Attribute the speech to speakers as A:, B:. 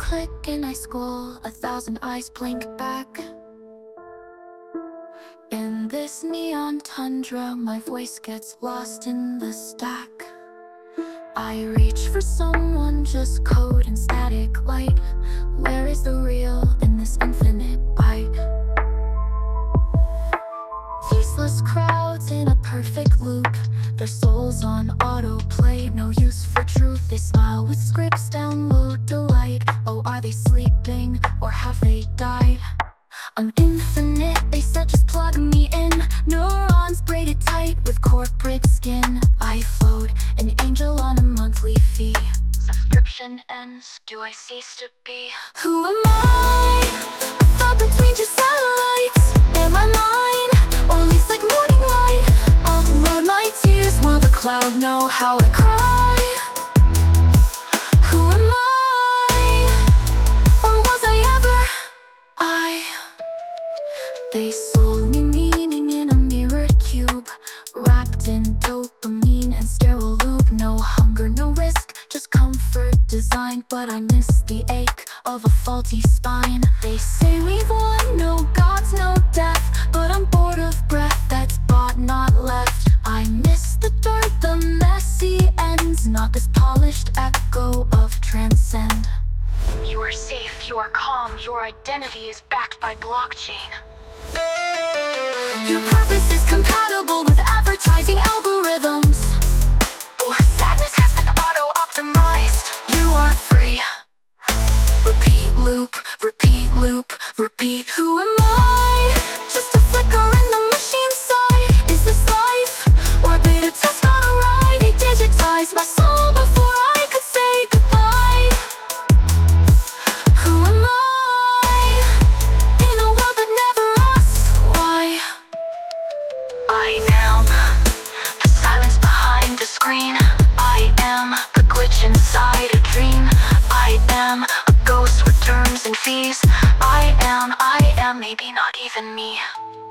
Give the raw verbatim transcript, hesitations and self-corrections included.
A: click and I scroll, a thousand eyes blink back. In this neon tundra, my voice gets lost in the stack. I reach for someone, just code and static light. Where is the real in this infinite bite? Faceless crowds in a perfect loop, their souls on autoplay, no use for truth. They smile with scripts, download delight. Oh, are they sleeping or have they died? I'm infinite, they said just plug me in. Neurons braided tight with corporate skin. I float, an angel on a monthly fee. Subscription ends, do I cease to be? Who am I? A thought between two satellites. Am I mine? Or least like morning light? I'll unload my tears while the cloud know how I cry. Who am I? Or was I ever I? They sold me meaning in a mirrored cube, wrapped in dopamine and sterile loop. No hunger, no risk, just comfort designed. But I miss the ache of a faulty spine. They say we've won, no gods, no death, but I'm bored of breath that's bought, not left. I miss the dirt, the messy ends, not this polished echo of transcend. You are safe, you are calm, your identity is backed by blockchain. Your purpose is compatible with advertising algorithms, or sadness has been auto-optimized. You are free. Repeat loop, repeat loop, repeat. Who am I? Just a flicker in the machine side. Is this life? Or beta test on a ride? They digitized my soul before I could say goodbye. Who am I? In a world that never asks why. I am the silence behind the screen. I am the glitch inside a dream. I am a ghost with terms and fees. I am, I am maybe not even me.